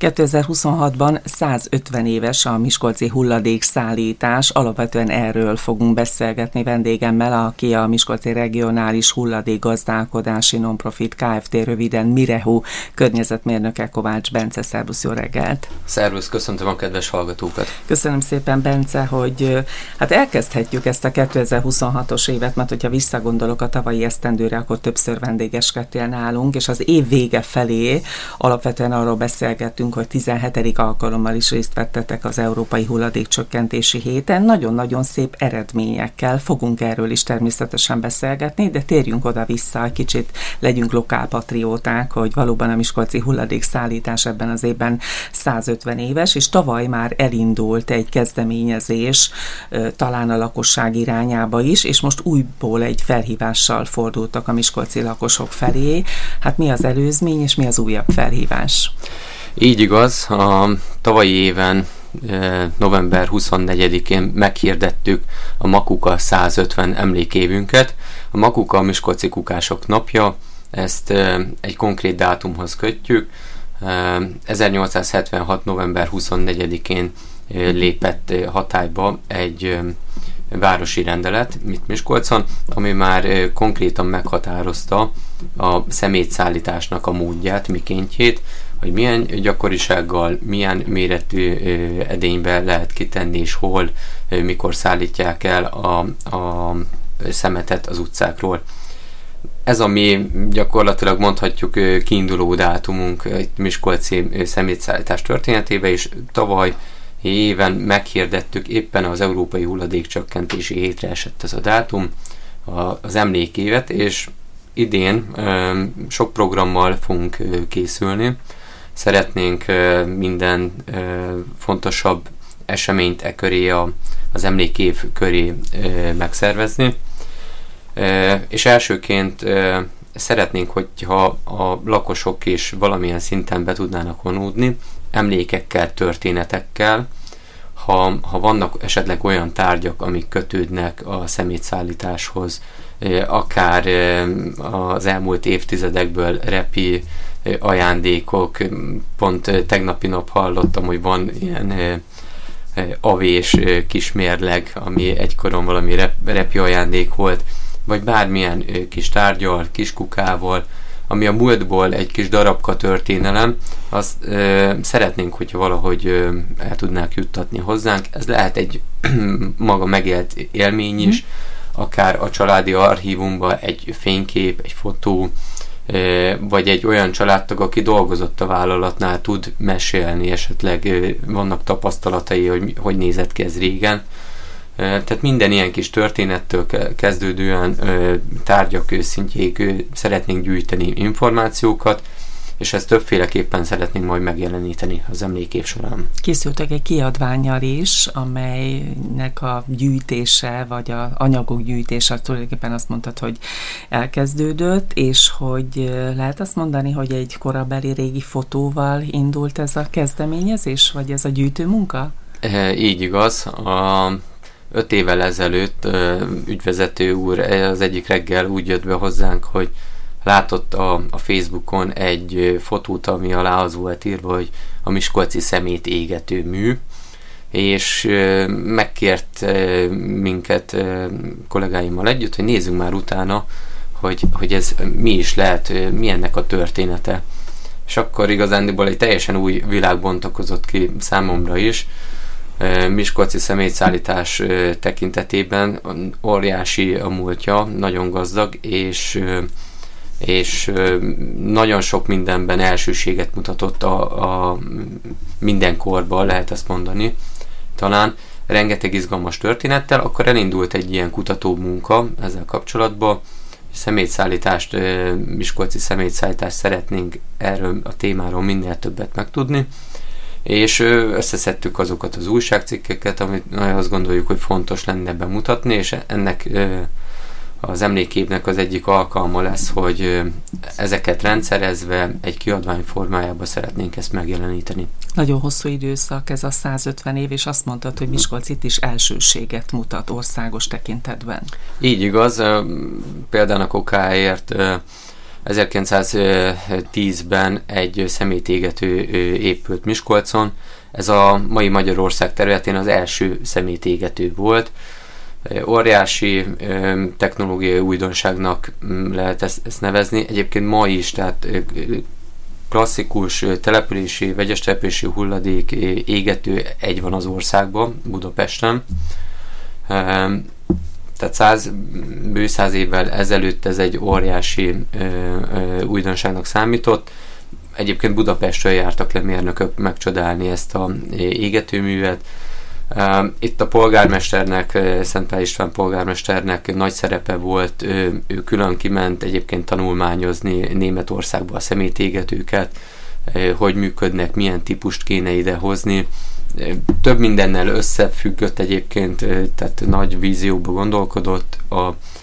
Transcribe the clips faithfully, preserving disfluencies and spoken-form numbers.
kétezer-huszonhatban százötven éves a miskolci hulladékszállítás, alapvetően erről fogunk beszélgetni vendégemmel, aki a Miskolci Regionális Hulladékgazdálkodási Nonprofit Kft. Röviden Mirehu környezetmérnöke Kovács Bence. Szervusz, jó reggelt! Szervusz, köszöntöm a kedves hallgatókat! Köszönöm szépen, Bence, hogy hát elkezdhetjük ezt a kétezer-huszonhatos évet, mert hogyha visszagondolok a tavalyi esztendőre, akkor többször vendégeskedtél nálunk, és az év vége felé alapvetően arról beszélgettünk, hogy tizenhetedik alkalommal is részt vettetek az Európai Hulladékcsökkentési Héten. Nagyon-nagyon szép eredményekkel fogunk erről is természetesen beszélgetni, de térjünk oda-vissza, egy kicsit legyünk lokálpatrióták, hogy valóban a miskolci hulladékszállítás ebben az évben százötven éves, és tavaly már elindult egy kezdeményezés talán a lakosság irányába is, és most újból egy felhívással fordultak a miskolci lakosok felé. Hát mi az előzmény, és mi az újabb felhívás? Így igaz, a tavalyi éven november huszonnegyedikén meghirdettük a Makuka százötven emlékévünket. A Makuka a Miskolci Kukások napja, ezt egy konkrét dátumhoz kötjük. ezernyolcszázhetvenhat november huszonnegyedikén lépett hatályba egy városi rendelet itt Miskolcon, ami már konkrétan meghatározta a szemétszállításnak a módját, mikéntjét, hogy milyen gyakorisággal, milyen méretű edénybe lehet kitenni, és hol, mikor szállítják el a, a szemetet az utcákról. Ez a mi gyakorlatilag mondhatjuk kiinduló dátumunk itt miskolci szemétszállítás történetében, és tavaly éven meghirdettük, éppen az Európai Hulladékcsökkentési Hétre esett ez a dátum, az emlékévet, és idén sok programmal fogunk készülni. Szeretnénk minden fontosabb eseményt e köré, az emlékév köré megszervezni. És elsőként szeretnénk, hogyha a lakosok is valamilyen szinten be tudnának vonódni, emlékekkel, történetekkel, ha, ha vannak esetleg olyan tárgyak, amik kötődnek a szemétszállításhoz, akár az elmúlt évtizedekből repi ajándékok, pont tegnapi nap hallottam, hogy van ilyen avés kismérleg, ami egykoron valami repi ajándék volt, vagy bármilyen kis tárgyal, kis kukával, ami a múltból egy kis darabka történelem, azt ö, szeretnénk, hogyha valahogy ö, el tudnák juttatni hozzánk. Ez lehet egy maga megélt élmény is, akár a családi archívumban egy fénykép, egy fotó, ö, vagy egy olyan családtag, aki dolgozott a vállalatnál, tud mesélni, esetleg ö, vannak tapasztalatai, hogy hogy nézett ki ez régen. Tehát minden ilyen kis történettől kezdődően tárgyak szintjéig szeretnénk gyűjteni információkat, és ezt többféleképpen szeretnénk majd megjeleníteni az emlékév során. Készültek egy kiadvánnyal is, amelynek a gyűjtése, vagy a anyagok gyűjtése, tulajdonképpen azt mondtad, hogy elkezdődött, és hogy lehet azt mondani, hogy egy korabeli régi fotóval indult ez a kezdeményezés, vagy ez a gyűjtőmunka? E, így igaz. A Öt évvel ezelőtt ügyvezető úr az egyik reggel úgy jött be hozzánk, hogy látott a, a Facebookon egy fotót, ami alá az volt írva, hogy a miskolci szemét égető mű, és megkért minket kollégáimmal együtt, hogy nézzünk már utána, hogy, hogy ez mi is lehet, mi ennek a története. És akkor igazándiból egy teljesen új világ bontakozott ki számomra is. Miskolci szemétszállítás tekintetében óriási a múltja, nagyon gazdag, és, és nagyon sok mindenben elsőséget mutatott a, a mindenkorban, lehet ezt mondani. Talán rengeteg izgalmas történettel, akkor elindult egy ilyen kutató munka ezzel kapcsolatban. Szemétszállítást, miskolci szemétszállítást szeretnénk erről a témáról minél többet megtudni, és összeszedtük azokat az újságcikkeket, amit azt gondoljuk, hogy fontos lenne bemutatni, és ennek az emlékévnek az egyik alkalma lesz, hogy ezeket rendszerezve egy kiadvány formájában szeretnénk ezt megjeleníteni. Nagyon hosszú időszak ez a százötven év, és azt mondtad, hogy Miskolc itt is elsőséget mutat országos tekintetben. Így igaz, példának okáért ezerkilencszáztízben egy szemétégető épült Miskolcon. Ez a mai Magyarország területén az első szemétégető volt. Óriási technológiai újdonságnak lehet ezt, ezt nevezni. Egyébként ma is, tehát klasszikus települési, vegyes települési hulladék égető egy van az országban, Budapesten. Tehát száz, bő száz évvel ezelőtt ez egy óriási ö, ö, újdonságnak számított. Egyébként Budapestről jártak le mérnökök megcsodálni ezt a égetőművet. Itt a polgármesternek, Szent Pál István polgármesternek nagy szerepe volt, ő külön kiment egyébként tanulmányozni Németországba a szemétégetőket, hogy működnek, milyen típust kéne idehozni. Több mindennel összefüggött egyébként, tehát nagy vízióba gondolkodott, a,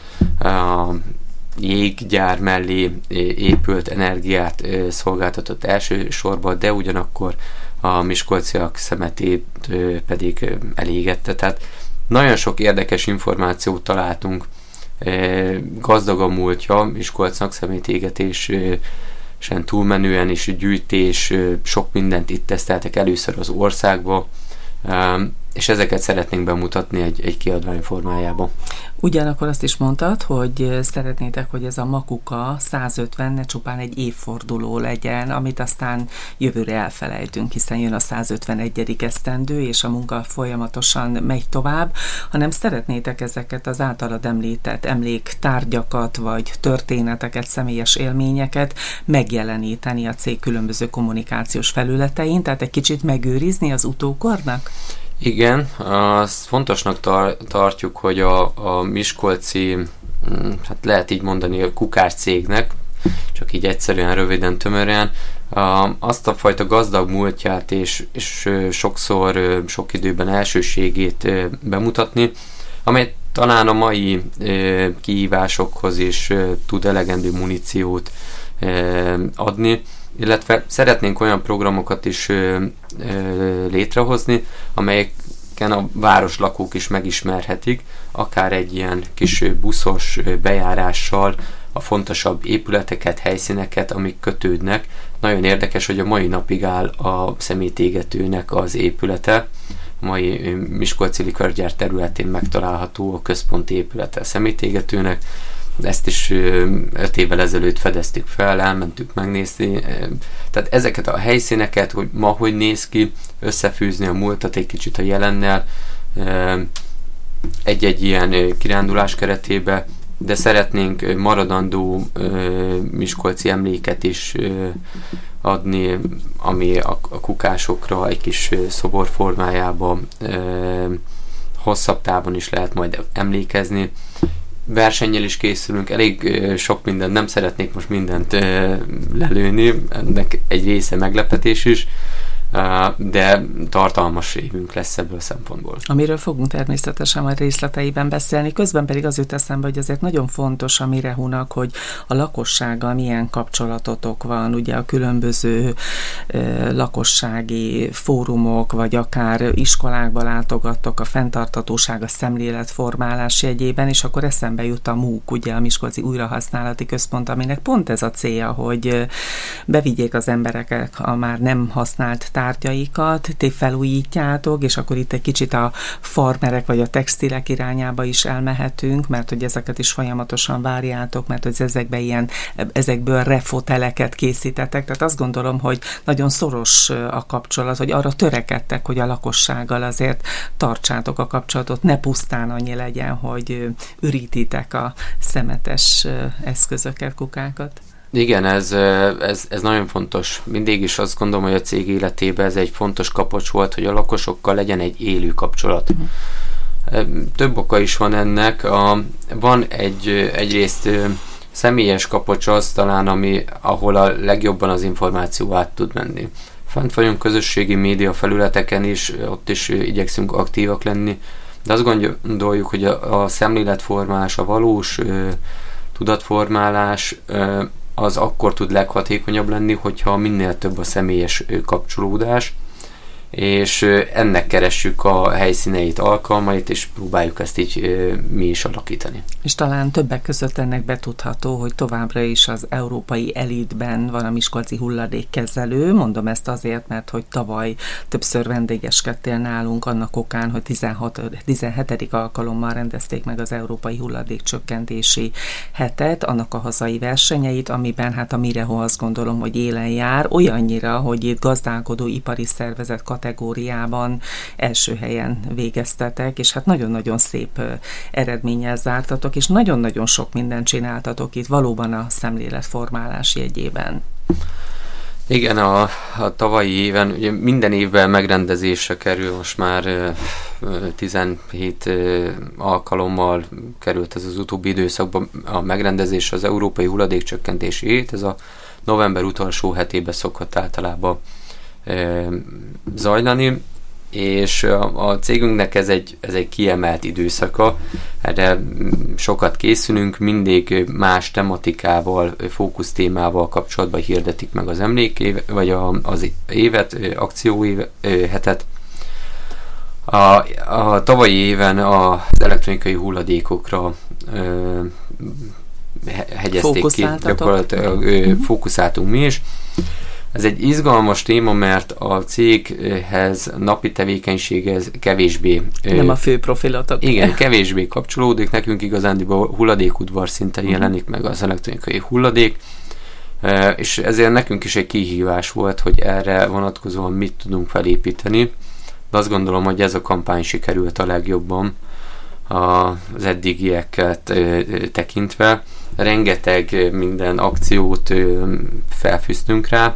a jéggyár mellé épült energiát szolgáltatott elsősorban, de ugyanakkor a miskolciak szemetét pedig elégette. Tehát nagyon sok érdekes információt találtunk, gazdag a múltja Miskolcnak szemétégetésen túlmenően is, gyűjtés, sok mindent itt teszteltek először az országba, és ezeket szeretnénk bemutatni egy, egy kiadvány formájába. Ugyanakkor azt is mondtad, hogy szeretnétek, hogy ez a Makuka száz ötven ne csupán egy évforduló legyen, amit aztán jövőre elfelejtünk, hiszen jön a száz ötvenegyedik esztendő, és a munka folyamatosan megy tovább, hanem szeretnétek ezeket az általad említett emléktárgyakat, vagy történeteket, személyes élményeket megjeleníteni a cég különböző kommunikációs felületein, tehát egy kicsit megőrizni az utókornak? Igen, azt fontosnak tar- tartjuk, hogy a, a miskolci, hát lehet így mondani, a kukás cégnek, csak így egyszerűen, röviden, tömören, a, azt a fajta gazdag múltját és, és sokszor, sok időben elsőségét bemutatni, amely talán a mai kihívásokhoz is tud elegendő muníciót adni, illetve szeretnénk olyan programokat is ö, ö, létrehozni, amelyeken a városlakók is megismerhetik, akár egy ilyen kis buszos bejárással a fontosabb épületeket, helyszíneket, amik kötődnek. Nagyon érdekes, hogy a mai napig áll a szemétégetőnek az épülete. A mai miskolci likörgyár területén megtalálható a központi épülete a szemétégetőnek. Ezt is öt évvel ezelőtt fedeztük fel, elmentük megnézni. Tehát ezeket a helyszíneket, hogy ma hogy néz ki, összefűzni a múltat egy kicsit a jelennel, egy-egy ilyen kirándulás keretébe, de szeretnénk maradandó miskolci emléket is adni, ami a kukásokra egy kis szobor formájában hosszabb távon is lehet majd emlékezni. Versennyel is készülünk, elég sok mindent, nem szeretnék most mindent lelőni, ennek egy része meglepetés is, de tartalmas évünk lesz ebből a szempontból. Amiről fogunk természetesen majd részleteiben beszélni, közben pedig az jut eszembe, hogy azért nagyon fontos a Mirehúnak, hogy a lakossággal milyen kapcsolatotok van, ugye a különböző eh, lakossági fórumok, vagy akár iskolákba látogattok, a fenntarthatóság, a szemléletformálás jegyében, és akkor eszembe jut a MÚK, ugye a Miskolci Újrahasználati Központ, aminek pont ez a célja, hogy bevigyék az emberek a már nem használt tárgyaikat, ti felújítjátok, és akkor itt egy kicsit a farmerek vagy a textilek irányába is elmehetünk, mert hogy ezeket is folyamatosan várjátok, mert hogy ezekben ilyen, ezekből refoteleket készítettek, tehát azt gondolom, hogy nagyon szoros a kapcsolat, hogy arra törekedtek, hogy a lakossággal azért tartsátok a kapcsolatot, ne pusztán annyi legyen, hogy ürítitek a szemetes eszközöket, kukákat. Igen, ez, ez, ez nagyon fontos. Mindig is azt gondolom, hogy a cég életében ez egy fontos kapocs volt, hogy a lakosokkal legyen egy élő kapcsolat. Uh-huh. Több oka is van ennek. A, van egy, egyrészt személyes kapocs az talán, ami, ahol a legjobban az információ át tud menni. Fent vagyunk közösségi média felületeken is, ott is igyekszünk aktívak lenni, de azt gondoljuk, hogy a, a szemléletformálás, a valós ö, tudatformálás ö, az akkor tud leghatékonyabb lenni, hogyha minél több a személyes kapcsolódás, és ennek keressük a helyszíneit, alkalmait, és próbáljuk ezt így mi is alakítani. És talán többek között ennek betudható, hogy továbbra is az európai elitben van a miskolci hulladékkezelő. Mondom ezt azért, mert hogy tavaly többször vendégeskedtél nálunk annak okán, hogy tizenhat, tizenhetedik alkalommal rendezték meg az európai hulladékcsökkentési hetet, annak a hazai versenyeit, amiben hát a Mireho azt gondolom, hogy élen jár, olyannyira, hogy itt gazdálkodó ipari szervezet kategóriában első helyen végeztetek, és hát nagyon-nagyon szép eredménnyel zártatok, és nagyon-nagyon sok mindent csináltatok itt valóban a szemléletformálás jegyében. Igen, a, a tavalyi éven, ugye minden évben megrendezésre kerül, most már tizenhét alkalommal került ez az utóbbi időszakban a megrendezés, az Európai Hulladékcsökkentési Hét, ez a november utolsó hetében szokott általában zajlani, és a, a cégünknek ez egy, ez egy kiemelt időszaka, erre sokat készülünk, mindig más tematikával, fókusztémával kapcsolatban hirdetik meg az emlékév, vagy a, az évet, akcióhetet. A, a tavalyi éven az elektronikai hulladékokra ö, hegyezték ki, gyakorlatilag ö, fókuszáltunk mi is. Ez egy izgalmas téma, mert a céghez napi tevékenységhez kevésbé... Nem a fő profilotok. Igen, kevésbé kapcsolódik. Nekünk igazándiból hulladékudvar szinten jelenik meg az elektronikai hulladék, és ezért nekünk is egy kihívás volt, hogy erre vonatkozóan mit tudunk felépíteni. De azt gondolom, hogy ez a kampány sikerült a legjobban az eddigieket tekintve. Rengeteg minden akciót felfűztünk rá.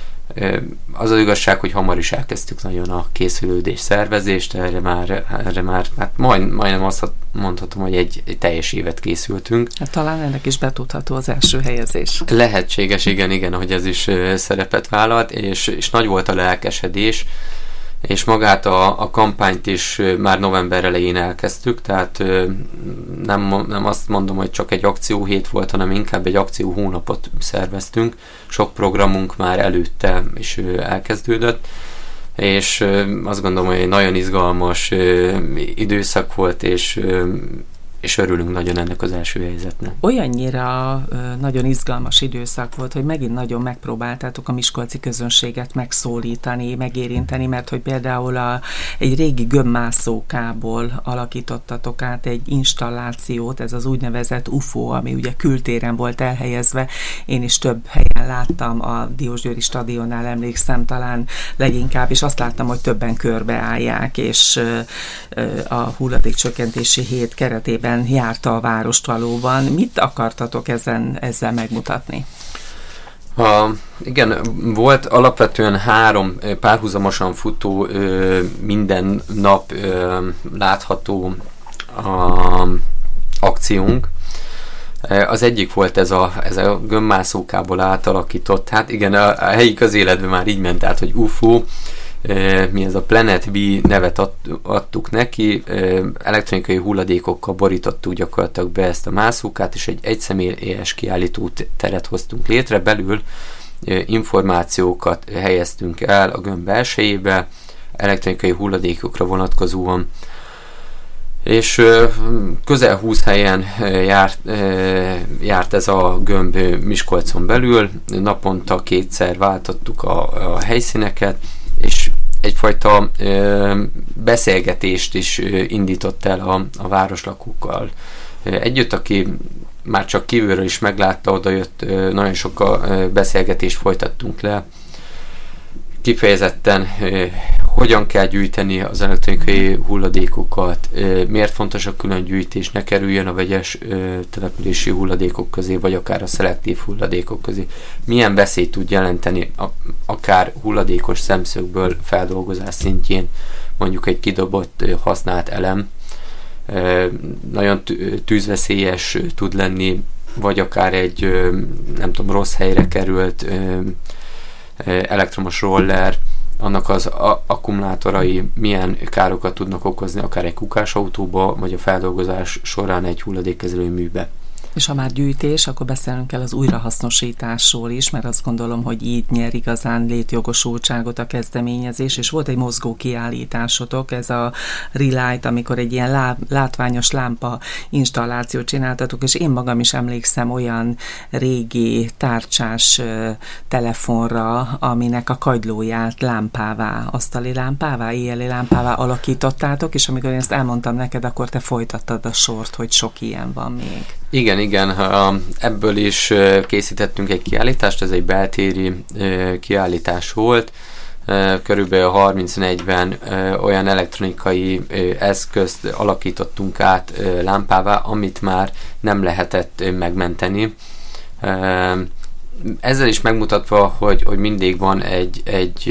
Az az igazság, hogy hamar is elkezdtük nagyon a készülődés, szervezést, erre már, erre már hát majd, majdnem azt mondhatom, hogy egy, egy teljes évet készültünk. Hát talán ennek is betudható az első helyezés. Lehetséges, igen, igen, hogy ez is szerepet vállalt, és, és nagy volt a lelkesedés, és magát a, a kampányt is már november elején elkezdtük, tehát nem, nem azt mondom, hogy csak egy akcióhét volt, hanem inkább egy akcióhónapot szerveztünk. Sok programunk már előtte is elkezdődött, és azt gondolom, hogy egy nagyon izgalmas időszak volt, és és örülünk nagyon ennek az első helyzetnek. Olyannyira ö, nagyon izgalmas időszak volt, hogy megint nagyon megpróbáltátok a miskolci közönséget megszólítani, megérinteni, mert hogy például a, egy régi gömbmászókából alakítottatok át egy installációt, ez az úgynevezett u f o, ami ugye kültéren volt elhelyezve. Én is több helyen láttam, a Diósgyőri stadionnál emlékszem talán leginkább, és azt láttam, hogy többen körbeállják, és ö, ö, a hulladékcsökkentési hét keretében járta a várost valóban. Mit akartatok ezen, ezzel megmutatni? A, igen, volt alapvetően három párhuzamosan futó, minden nap látható a, akciónk. Az egyik volt ez a, ez a gömbmászókából átalakított, hát igen, a, a helyi közéletben már így ment át, hogy u f o, mi ez a Planet B nevet adtuk neki, elektronikai hulladékokkal borítottuk gyakorlatilag be ezt a mászókát, és egy egyszemélyes kiállító teret hoztunk létre, belül információkat helyeztünk el a gömb belsejébe, elektronikai hulladékokra vonatkozóan, és közel húsz helyen járt, járt ez a gömb Miskolcon belül, naponta kétszer váltottuk a, a helyszíneket, és egyfajta ö, beszélgetést is ö, indított el a, a városlakókkal. Együtt, aki már csak kívülről is meglátta, odajött, ö, nagyon sok ö, beszélgetést folytattunk le. Kifejezetten ö, hogyan kell gyűjteni az elektronikai hulladékokat, ö, miért fontos a külön gyűjtés, ne kerüljön a vegyes ö, települési hulladékok közé, vagy akár a szelektív hulladékok közé. Milyen veszélyt tud jelenteni a, akár hulladékos szemszögből feldolgozás szintjén, mondjuk egy kidobott ö, használt elem, ö, nagyon tűzveszélyes tud lenni, vagy akár egy ö, nem tudom, rossz helyre került ö, elektromos roller, annak az a- akkumulátorai milyen károkat tudnak okozni akár egy kukásautóba, vagy a feldolgozás során egy hulladékkezelő műbe. És ha már gyűjtés, akkor beszélnünk kell az újrahasznosításról is, mert azt gondolom, hogy így nyer igazán létjogosultságot a kezdeményezés, és volt egy mozgó kiállításotok, ez a Relight, amikor egy ilyen lá, látványos lámpa installációt csináltatok, és én magam is emlékszem olyan régi tárcsás telefonra, aminek a kagylóját lámpává, asztali lámpává, éjjeli lámpává alakítottátok, és amikor én ezt elmondtam neked, akkor te folytattad a sort, hogy sok ilyen van még. Igen, igen, ebből is készítettünk egy kiállítást, ez egy beltéri kiállítás volt, körülbelül harminc-negyven olyan elektronikai eszközt alakítottunk át lámpává, amit már nem lehetett megmenteni. Ezzel is megmutatva, hogy, hogy mindig van egy, egy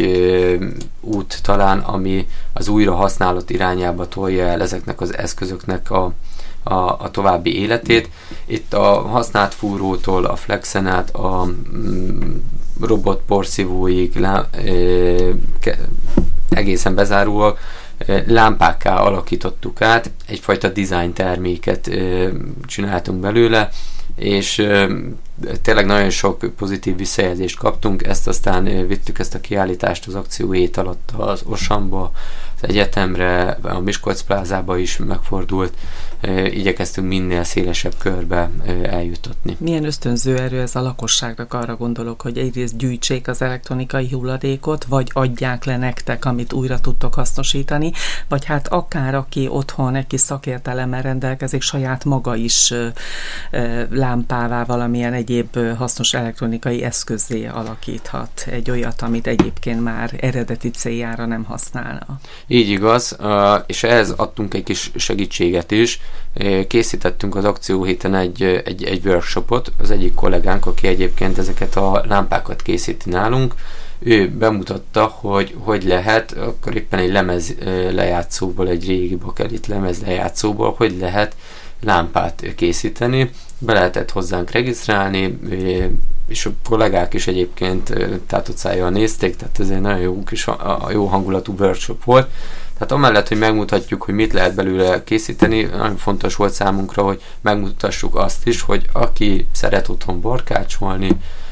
út talán, ami az újrahasználat irányába tolja el ezeknek az eszközöknek a A, a további életét. Itt a használt fúrótól a flexen át a mm, robot porszívóig lá, e, ke, egészen bezárólag e, lámpákká alakítottuk át, egyfajta design terméket e, csináltunk belőle, és e, tényleg nagyon sok pozitív visszajelzést kaptunk, ezt aztán e, vittük ezt a kiállítást az akció hét alatt az Osamba, az egyetemre, a Miskolc plázába is megfordult, e, igyekeztünk minél szélesebb körbe e, eljutatni. Milyen ösztönző erő ez a lakosságnak, arra gondolok, hogy egyrészt gyűjtsék az elektronikai hulladékot, vagy adják le nektek, amit újra tudtok hasznosítani, vagy hát akár aki otthon egy kis szakértelemmel rendelkezik, saját maga is e, e, lámpává, valamilyen egyéb hasznos elektronikai eszközzé alakíthat egy olyat, amit egyébként már eredeti céljára nem használna. Így igaz, és ehhez adtunk egy kis segítséget is. Készítettünk az akcióhéten egy, egy, egy workshopot, az egyik kollégánk, aki egyébként ezeket a lámpákat készíti nálunk, ő bemutatta, hogy hogy lehet, akkor éppen egy lemez lejátszóból, egy régi bakelit lemez lejátszóból, hogy lehet lámpát készíteni, be lehetett hozzánk regisztrálni, és a kollégák is egyébként tátott szájjal nézték, tehát ez egy nagyon jó, kis, jó hangulatú workshop volt. Tehát amellett, hogy megmutatjuk, hogy mit lehet belőle készíteni, nagyon fontos volt számunkra, hogy megmutassuk azt is, hogy aki szeret otthon barkácsolni,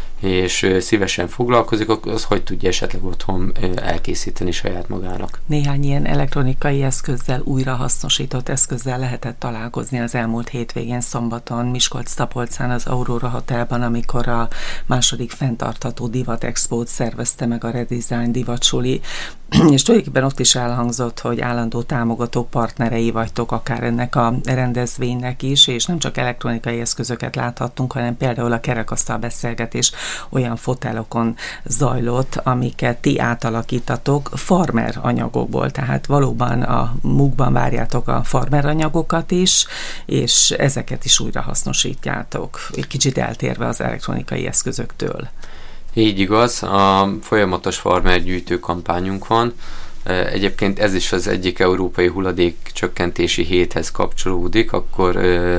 és szívesen foglalkozik, az hogy tudja esetleg otthon elkészíteni saját magának. Néhány ilyen elektronikai eszközzel, újrahasznosított eszközzel lehetett találkozni az elmúlt hétvégén szombaton Miskolc-Tapolcán az Aurora Hotelban, amikor a második fenntartható divat expót szervezte meg a Redesign divatsuli, és tulajdonképpen ott is elhangzott, hogy állandó támogató partnerei vagytok akár ennek a rendezvénynek is, és nem csak elektronikai eszközöket láthattunk, hanem például a kerekasztal beszélgetés olyan fotelokon zajlott, amiket ti átalakítatok farmer anyagokból, tehát valóban a mukban várjátok a farmer anyagokat is, és ezeket is újra hasznosítjátok, egy kicsit eltérve az elektronikai eszközöktől. Így igaz, a folyamatos farmer gyűjtő kampányunk van. Egyébként ez is az egyik európai hulladék csökkentési héthez kapcsolódik, akkor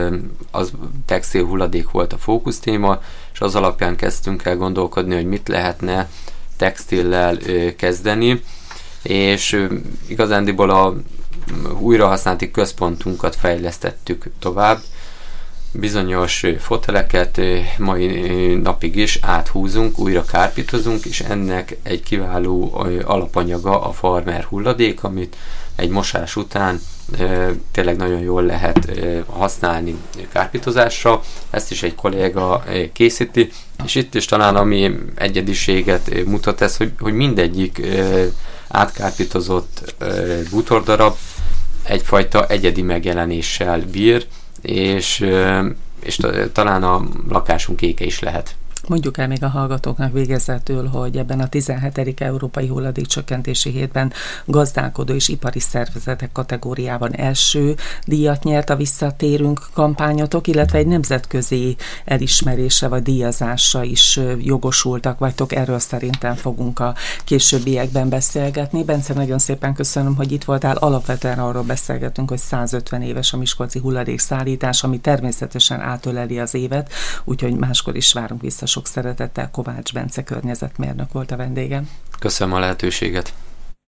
az textil hulladék volt a fókusztéma, és az alapján kezdtünk el gondolkodni, hogy mit lehetne textillel kezdeni, és igazándiból a újrahasználati központunkat fejlesztettük tovább. Bizonyos foteleket mai napig is áthúzunk, újra kárpítozunk, és ennek egy kiváló alapanyaga a farmer hulladék, amit egy mosás után tényleg nagyon jól lehet használni kárpítozásra. Ezt is egy kolléga készíti, és itt is talán ami egyediséget mutat ez, hogy, hogy mindegyik átkárpítozott bútordarab egyfajta egyedi megjelenéssel bír, és, és talán a lakásunk éke is lehet. Mondjuk el még a hallgatóknak végezetül, hogy ebben a tizenhetedik Európai Hulladékcsökkentési Hétben gazdálkodó és ipari szervezetek kategóriában első díjat nyert a Visszatérünk kampányotok, illetve egy nemzetközi elismerésre vagy díjazásra is jogosultak vagytok. Erről szerintem fogunk a későbbiekben beszélgetni. Bence, nagyon szépen köszönöm, hogy itt voltál. Alapvetően arról beszélgetünk, hogy százötven éves a miskolci hulladékszállítás, ami természetesen átöleli az évet, úgyhogy máskor is várunk vissza. Sok szeretettel, Kovács Bence környezetmérnök volt a vendégem. Köszönöm a lehetőséget.